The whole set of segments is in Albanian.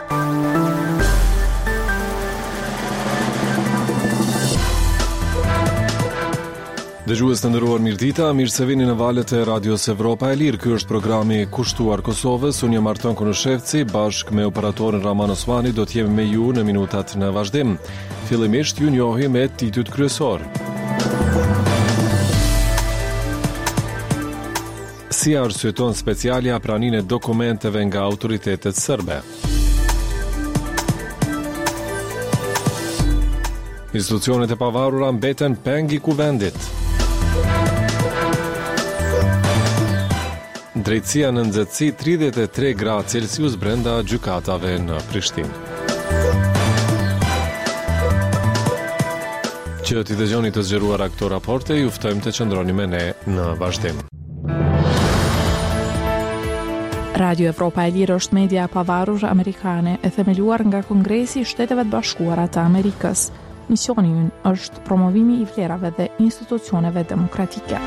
Dëgjues të nderuar, mirëdita, mirë se vini në valët e Radios Evropa e Lirë. Ky është programi Kushtuar Kosovës. Unë jam Arton Konushevci, bashkë me operatorin Raman Osmani do të jemi me ju në minutat në vazhdim. Fillimisht ju njohim me titujt kryesor. Si arsyeton specialja praninë e dokumenteve nga autoritetet serbe. Institucionet e pavarura mbeten peng i kuvendit. Drejtësia në nxehtësi 33 gradë Celsius brenda gjykatave në Prishtinë. Që t'i dëgjoni të zgjeruara këto raporte, ju ftojmë të qëndroni me ne në vazhdim. Radio Evropa e Lirë është media e pavarur amerikane e themeluar nga Kongresi i Shteteve të Bashkuara të Amerikës. Misioni ynë është promovimi i vlerave dhe institucioneve demokratike.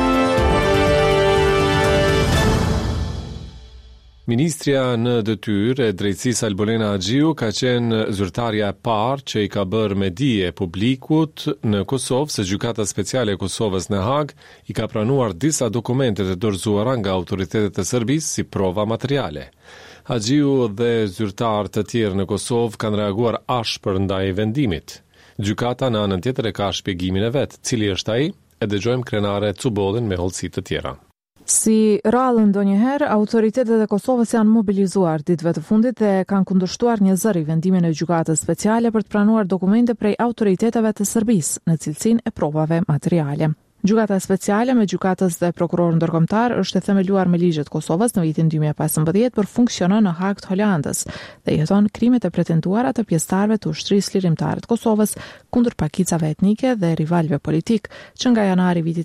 Ministrja në detyrë e drejtësisë Albolena Agjiu ka qenë zyrtarja e parë që i ka bërë me dije publikut në Kosovë se Gjykata Speciale e Kosovës në Hag i ka pranuar disa dokumente të dorëzuara nga autoritetet e Serbisë si prova materiale. Agjiu dhe zyrtarë të tjerë në Kosovë kanë reaguar ashpër ndaj vendimit. Gjykata në anën tjetër e ka shpjegimin e vet, cili është ai, e dëgjojmë krenare Cubolin me hollësi të tjera. Si rallën ndonjëherë, autoritetet e Kosovës janë mobilizuar ditëve të fundit dhe kanë kundërshtuar një zëri vendimin e gjykatës speciale për të pranuar dokumente prej autoriteteve të Serbisë në cilësinë e provave materiale. Gjykata speciale me gjykatës dhe prokuror ndërkombëtar është e themeluar me ligjet e Kosovës në vitin 2015 për funksionon në Hag të Holandës dhe jeton krimet e pretenduara të pjesëtarëve të ushtrisë lirimtare të Kosovës kundër pakicave etnike dhe rivalëve politik që nga janari vitit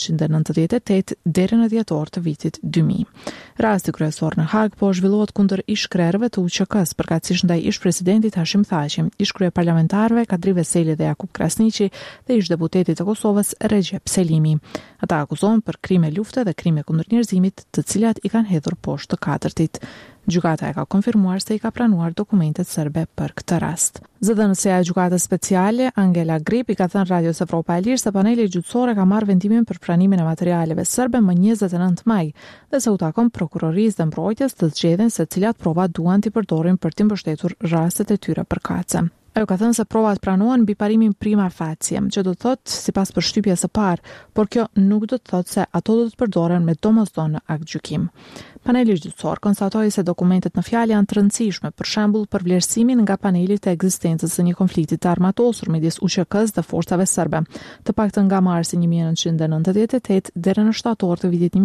1998 deri në dhjetor të vitit 2000. Rasti kryesor në Hag po zhvillohet kundër ish-krerëve të UÇK-s, përkatësisht ndaj ish-presidentit Hashim Thaçi, ish-kryeparlamentarëve Kadri Veseli dhe Jakub Krasniqi dhe ish-deputetit të Kosovës Recep Selimi. Ata akuzohen për krime lufte dhe krime kundër njerëzimit, të cilat i kanë hedhur poshtë të katërtit. Gjykata e ka konfirmuar se i ka pranuar dokumentet serbe për këtë rast. Zëdhënësia e gjykatës speciale, Angela Grip, i ka thënë Radios Evropa e Lirë se paneli gjyqësore ka marrë vendimin për pranimin e materialeve serbe më 29 maj, dhe se u takon prokurorisë dhe mbrojtjes të zgjedhin se cilat prova duan t'i përdorin për t'i mbështetur rastet e tyre përkatëse. Ajo ka thënë se provat pranohen mbi parimin prima facie, që do të thotë sipas përshtypjes së parë, por kjo nuk do të thotë se ato do të përdoren me domosdoshmë në aktgjykim. Paneli gjyqësor konstatoi se dokumentet në fjalë janë të rëndësishme, për shembull për vlerësimin nga paneli të ekzistencës së një konflikti të armatosur midis UÇK-s dhe forcave serbe, të paktën nga marsi 1998 deri në shtator të vitit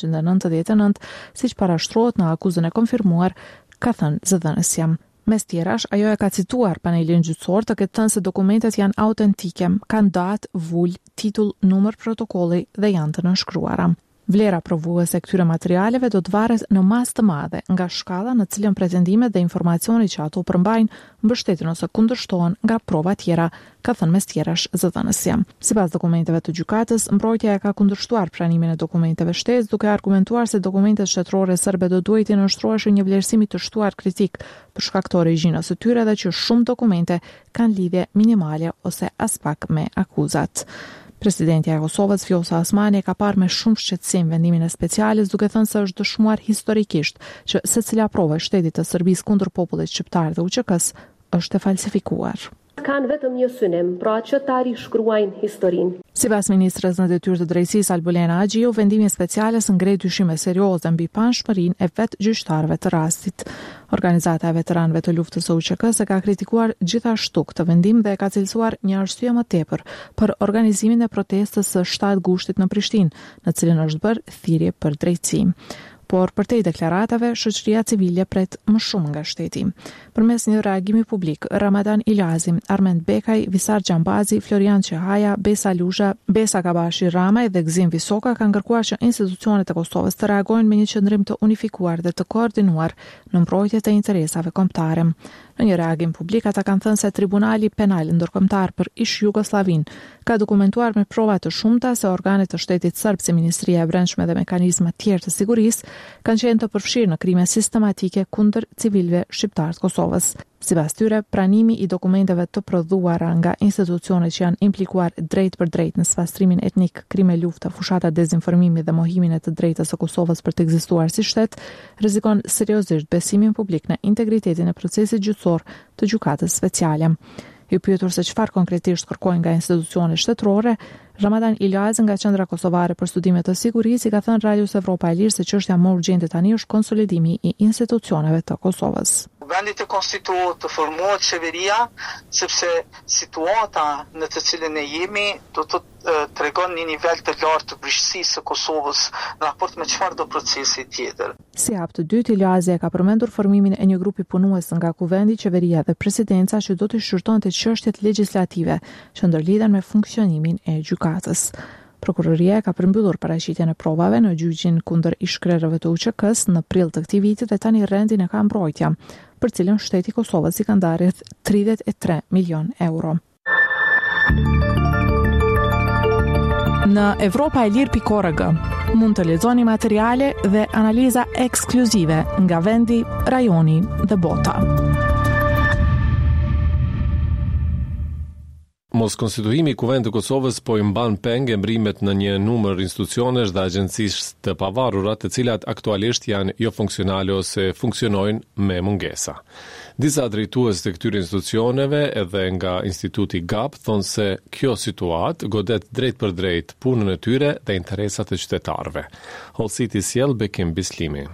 1999, siç parashtrohet në akuzën e konfirmuar, ka thënë zëdhënësja. Mes tjerash, ajo e ka cituar panelin gjyqësor të ketë thënë se dokumentet janë autentike, kanë datë, vull, titull, numër protokolli dhe janë të nënshkruara. Vlera provuese e këtyre materialeve do të varet në masë të madhe nga shkalla në cilën pretendimet dhe informacionet që ato përmbajnë mbështeten ose kundërshtohen nga prova tjera, ka thënë mes tjerash zëdhënësja. Sipas dokumenteve të gjykatës, mbrojtja e ka kundërshtuar pranimin e dokumenteve shtesë, duke argumentuar se dokumentet shtetërore serbe do duhet të nënshtroheshin një vlerësimi të shtuar kritik për shkak të origjinës së tyre dhe që shumë dokumente kanë lidhje minimale ose as pak me akuzat. Presidentja e Kosovës Vjosa Osmani ka parë me shumë shqetësim vendimin e speciales, duke thënë se është dëshmuar historikisht që secila provë e shtetit të Serbisë kundër popullit shqiptar dhe UÇK-s është e falsifikuar. Kanë vetëm një synim, pra që ta rishkruajnë historinë. Sipas ministres në detyrë të drejtësisë Albolena Agjiu, vendimi speciales ngre dyshime serioze mbi panshmërinë e vetë gjyqtarëve të rastit. Organizata e veteranëve të luftës së UÇK-s e ka kritikuar gjithashtu këtë vendim dhe e ka cilësuar një arsye më tepër për organizimin e protestës së 7 gushtit në Prishtinë, në cilën është bërë thirrje për drejtësi. Por përtej deklaratave, shoqëria civile pret më shumë nga shteti. Përmes një reagimi publik, Ramadan Ilazi, Armend Bekaj, Visar Xhambazi, Florian Çehaja, Besa Lusha, Besa Kabashi Ramaj dhe Gzim Visoka kanë kërkuar që institucionet e Kosovës të reagojnë me një qëndrim të unifikuar dhe të koordinuar në mbrojtje të interesave kombëtare. Në një reagim publik, ata kanë thënë se Tribunali Penal Ndërkombëtar për Ish Jugoslavin ka dokumentuar me prova të shumta se organet të shtetit serb si Ministria e Brendshme dhe mekanizma tjerë të sigurisë kanë qenë të përfshirë në krime sistematike kundër civilëve shqiptar të Kosovës. Sipas tyre, pranimi i dokumenteve të prodhuara nga institucionet që janë implikuar drejt për drejt në sfastrimin etnik, krime lufte, fushata dezinformimi dhe mohimin e të drejtës së Kosovës për të ekzistuar si shtet, rrezikon seriozisht besimin publik në integritetin e procesit gjyqësor të gjykatës speciale. I pyetur se çfarë konkretisht kërkojnë nga institucionet shtetërore, Ramadan Iljazi nga Qendra Kosovare për Studime të Sigurisë i ka thënë Radios Evropa e Lirë se çështja më urgjente tani është konsolidimi i institucioneve të Kosovës. Vendi të konstituohet, të formohet qeveria, sepse situata në të cilën e jemi do të tregon një nivel të lartë të brishësisë së Kosovës në raport me çfarë do procesi tjetër. Si hap të dytë, Iljazi ka përmendur formimin e një grupi punues nga Kuvendi, qeveria dhe presidenca që do të shqyrtonte çështjet legjislative që ndërlidhen me funksionimin e gjykatës. Prokuroria ka përmbyllur paraqitjen e provave në gjyqin kundër ish-krerëve të UÇK-s në prill të këtij viti dhe tani rendin e ka mbrojtja, për cilën shteti i Kosovës i ka ndarë 33 milion euro. Në evropaelir.org mund të lexoni materiale dhe analiza ekskluzive nga vendi, rajoni dhe bota. Mos konstituimi i Kuvendit të Kosovës po i mban peng emrimet në një numër institucionesh dhe agjencisë të pavarura, të cilat aktualisht janë jo funksionale ose funksionojnë me mungesa. Disa drejtues të këtyre institucioneve edhe nga Instituti GAP thonë se kjo situatë godet drejt për drejt punën e tyre dhe interesat e qytetarëve. Hollësiti sjell Bekim Bislimi.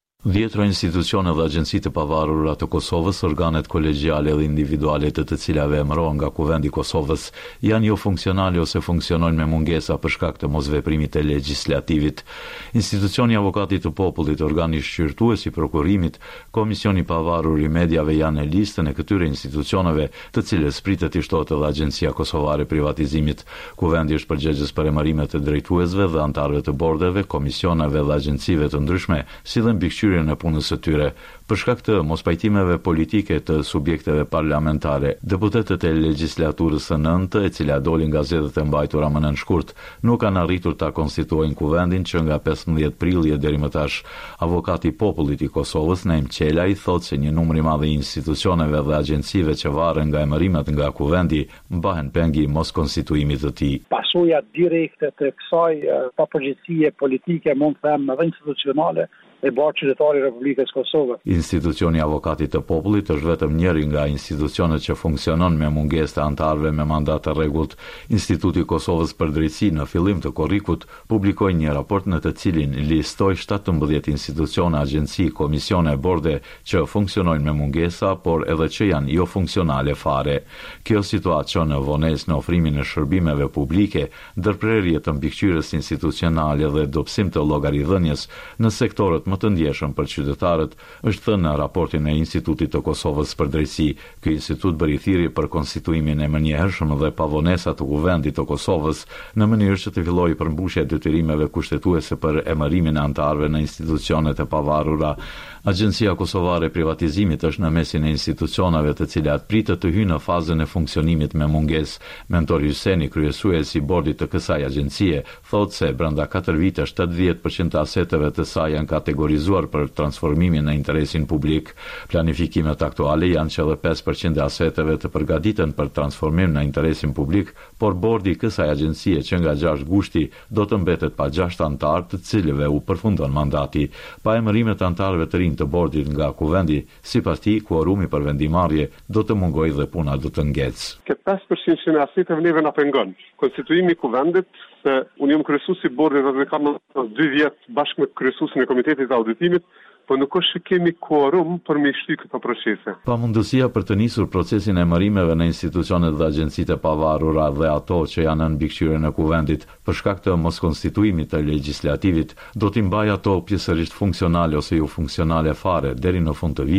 10 institucione dhe agjenci të pavarura të Kosovës, organet kolegjiale dhe individuale të cilave emërohen nga Kuvendi i Kosovës, janë jo funksionale ose funksionojnë me mungesa për shkak të mosveprimit të legjislativit. Institucioni Avokatit të Popullit, organi shqyrtues i prokurimit, Komisioni i pavarur i mediave janë në listën e këtyre institucioneve, të cilës pritet i shtohet edhe Agjencia Kosovare e Privatizimit. Kuvendi është përgjegjës për emërimet e drejtuesve dhe antarëve të bordeve, komisioneve dhe agjencive të ndryshme, si dhe mbikëqyrjen e punës së tyre. Për shkak të mospajtimeve politike të subjekteve parlamentare, deputetët e legjislaturës së nëntë, e cila doli nga zgjedhjet e mbajtura më nën shkurt, nuk kanë arritur ta konstituojnë Kuvendin që nga 15 prilli deri më tash. Avokati i Popullit i Kosovës, Naim Qelaj, thotë se një numër i madh i institucioneve dhe agjencive që varen nga emërimet nga Kuvendi mbahen pengi mos konstituimit të tij. Pasoja direkte të kësaj papërgjegjësie politike, mund të them edhe institucionale, e bërë qytetari i Republikës Kosovës. Institucioni Avokatit të Popullit është vetëm njëri nga institucionet që funksionon me mungesë të antarëve me mandat të rregullt. Instituti i Kosovës për Drejtësi në fillim të korrikut publikoi një raport në të cilin listoi 17 institucione, agjenci, komisione, borde që funksionojnë me mungesa, por edhe që janë jo funksionale fare. Kjo situatë çon në vonesë në ofrimin e shërbimeve publike, ndërprerje të mbikëqyrjes institucionale dhe dobësim të llogaridhënies në sektorët më të ndjeshëm për qytetarët, është thënë në raportin e Institutit të Kosovës për Drejtësi. Ky institut bëri thirrje për konstituimin e menjëhershëm dhe pavonesa të Kuvendit të Kosovës në mënyrë që të fillojë përmbushja e detyrimeve kushtetuese për emërimin e antarëve në institucionet e pavarura. Agjencia Kosovare e Privatizimit është në mesin e institucioneve të cilat pritet të hyjnë në fazën e funksionimit me mungesë. Mentori Hyseni, kryesuesi i bordit të kësaj agjencie, thotë se brenda 4 vitesh 80% të aseteve të saj janë kategorizuar për transformimin në interesin publik. Planifikimet aktuale janë që edhe 5% e aseteve të përgatiten për transformim në interesin publik, por bordi i kësaj agjencie që nga 6 gushti do të mbetet pa 6 antarë të cilëve u përfundon mandati. Pa emërimet e antarëve të rinj të bordit nga Kuvendi, sipas tij, kuorumi për vendimarrje do të mungojë dhe puna do të ngecë. Ke 5% e aseteve neve na pengon. Konstituimi i Kuvendit, se unë jam kryesuesi i bordit dhe kam 2 vjet bashkë me kryesuesin e Komitetit të Auditimit, po nuk është që kemi quorum për me shty këto procese. Pamundësia për të nisur procesin e emërimeve në institucionet dhe agjencitë e pavarura dhe ato që janë në mbikëqyrjen e Kuvendit për shkak të moskonstituimit të legjislativit do t'i mbajë ato pjesërisht funksionale ose jo funksionale fare deri në fund të vitit,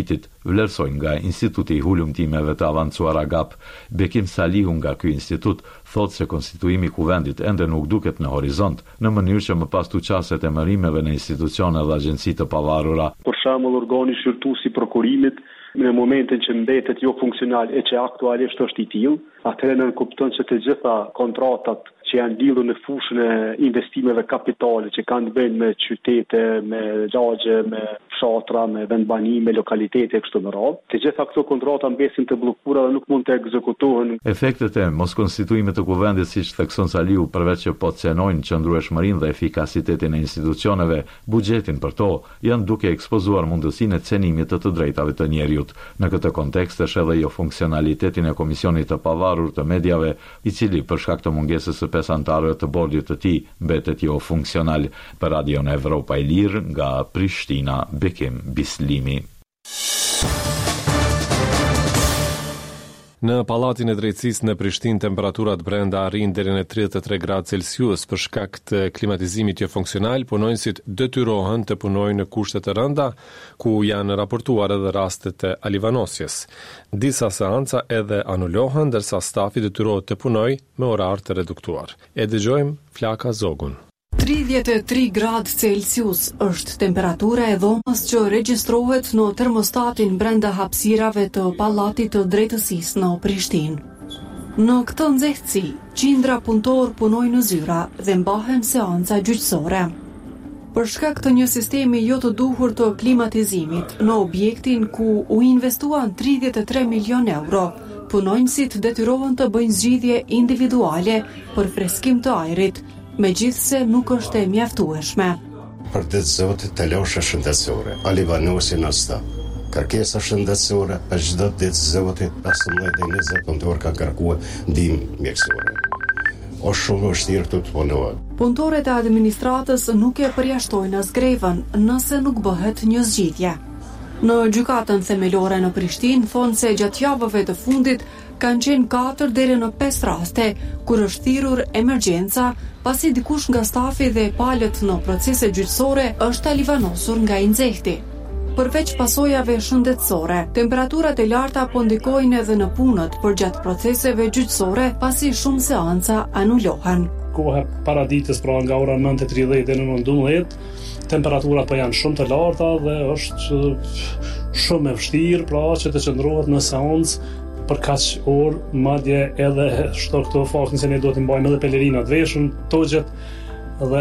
vlerësojnë nga Instituti i Hulumtimeve të Avancuara GAP. Bekim Salihu nga ky institut thotë se konstituimi i kuvendit ende nuk duket në horizont, në mënyrë që më pas të qaset e mërimeve në institucione dhe agjenci të pavarura. Për shembull, organi shqyrtues i prokurimit në momentin që mbetet jo funksional e që aktualisht është i tillë, atëherë nën kupton se të gjitha kontratat që janë lidhur në fushën e investimeve kapitale që kanë të bëjnë me qytete, me lagje, me fshatra, me vendbani, me lokalitete kështu me radhë. Të gjitha këto kontrata mbesin të bllokuara dhe nuk mund të ekzekutohen. Efektet e moskonstituimit të kuvendit, siç thekson Saliu, përveç që po cenojnë qëndrueshmërinë dhe efikasitetin e institucioneve, buxhetin për to, janë duke ekspozuar mundësinë e cenimit të drejtave të njerëzit. Në këtë kontekst është edhe jo funksionalitetin e Komisionit të Pavarur të Mediave, i cili për shkak të mungesës së 5 anëtarëve të bordit të tij mbetet jo funksional. Për Radion Evropa e Lirë nga Prishtina, Bekim Bislimi. Në Pallatin e Drejtësisë në Prishtinë temperaturat brenda arrin deri në 33 gradë Celsius për shkak të klimatizimit jo funksional. Punonësit detyrohen të punojnë në kushte të rënda, ku janë raportuar edhe rastet e alivanosjes. Disa seanca edhe anulohen, ndërsa stafi detyrohet të punojë me orar të reduktuar. E dëgjojmë Flaka Zogun. 33 gradë Celsius është temperatura e dhomës që regjistrohet në termostatin brenda hapësirave të Pallatit të Drejtësisë në Prishtinë. Në këtë nxehtësi, qindra punëtor punojnë në zyra dhe mbahen seanca gjyqësore. Për shkak të një sistemi jo të duhur të klimatizimit në objektin ku u investuan 33 milion euro, punonjësit detyrohen të bëjnë zgjidhje individuale për freskim të ajrit, megjithse nuk është e mjaftueshme. Për ditë zotit të losha shëndetësore, alivanosi në stop. Kërkesa shëndetësore, për çdo ditë zotit 15-20 punëtor ka kërkuar ndihmë mjekësore. O shumë vështirë të punohet. Punëtorët e administratës nuk e përjashtojnë as grevën nëse nuk bëhet një zgjidhje. Në gjykatën themelore në Prishtinë thonë se gjatë javëve të fundit kanë qenë 4 deri në 5 raste kur është thirrur emergjenca pasi dikush nga stafi dhe palët në procese gjyqësore është alivanosur nga i nxehti. Përveç pasojave shëndetësore, temperaturat e larta po ndikojnë edhe në punët përgjatë proceseve gjyqësore pasi shumë seanca anulohen. Koha para ditës, pra nga ora 9:30 deri në 12, temperaturat po janë shumë të larta dhe është shumë e vështirë pra që të qëndrohet në seancë për kaq orë, madje edhe shto këto faktin se ne duhet të mbajmë edhe pelerinat veshën, togjet dhe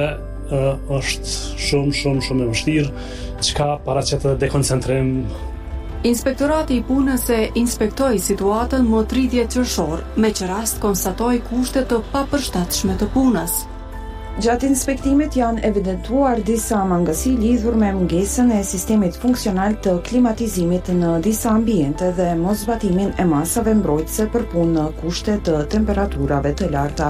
është shumë e vështirë, çka para që të dekoncentrim. Inspektorati i punës e inspektoi situatën më 30 qershor, me që rast konstatoi kushte të papërshtatshme të punës. Gjatë inspektimit janë evidentuar disa mangësi lidhur me mungesën e sistemit funksional të klimatizimit në disa ambiente dhe mosbatimin e masave mbrojtëse për punë në kushte të temperaturave të larta.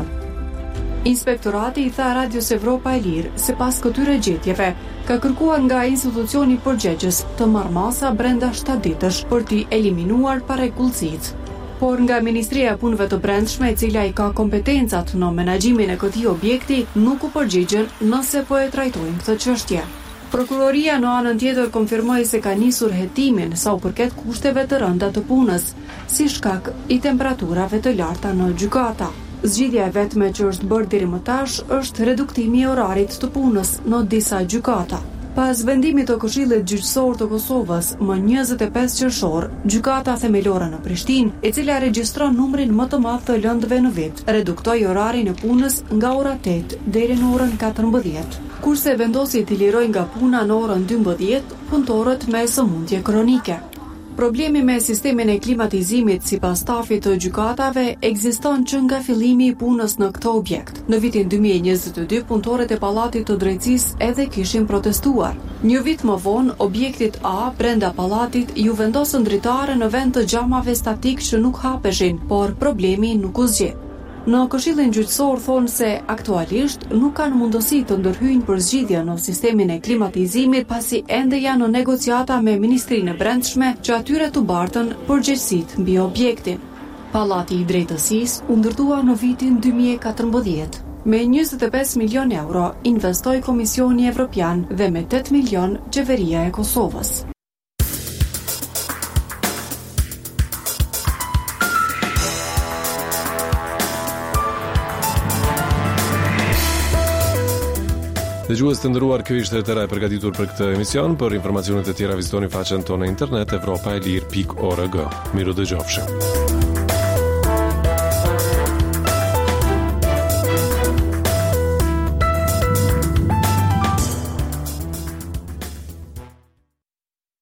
Inspektorati i tha Radios Evropa e Lirë se pas këtyre gjetjeve ka kërkuar nga institucioni përgjegjës të marrë masa brenda 7 ditësh për t'i eliminuar parregullësitë. Por nga Ministria e Punëve të Brendshme, e cila i ka kompetencat në menaxhimin e këtij objekti, nuk u përgjigjen nëse po e trajtojnë këtë çështje. Prokuroria në anën tjetër konfirmoi se ka nisur hetimin sa u përket kushteve të rënda të punës, si shkak i temperaturave të larta në gjykata. Zgjidhja e vetme që është bërë deri më tash është reduktimi i orarit të punës në disa gjykata. Pas vendimit të Këshillit Gjyqësor të Kosovës më 25 qershor, gjykata themelore në Prishtinë, e cila regjistron numrin më të madh të lëndëve në vit, reduktoi orarin e punës nga ora 8 deri në orën 14. Kurse vendosi t'i lirojë nga puna në orën 12 punëtorët me sëmundje kronike. Problemi me sistemin e klimatizimit sipas stafit të gjykatave ekziston që nga fillimi i punës në këtë objekt. Në vitin 2022 punëtorët e Pallatit të Drejtësisë edhe kishin protestuar. Një vit më vonë, objektit A brenda pallatit ju vendosën dritare në vend të xhamave statik që nuk hapeshin, por problemi nuk u zgjidh. Në Këshillin Gjyqësor thonë se aktualisht nuk kanë mundësi të ndërhyjnë për zgjidhje në sistemin e klimatizimit pasi ende janë në negociata me Ministrinë e Brendshme që atyre t'u bartën përgjegjësitë mbi objektin. Pallati i Drejtësisë u ndërtua në vitin 2014. Me 25 milion euro investoi Komisioni Evropian dhe me 8 milion Qeveria e Kosovës. Dëgjues të nderuar, ky ishte tëra e përgatitur për këtë emision. Për informacione të tjera vizitoni faqen tonë në internet evropaelir.org. Miru dëgjofshim.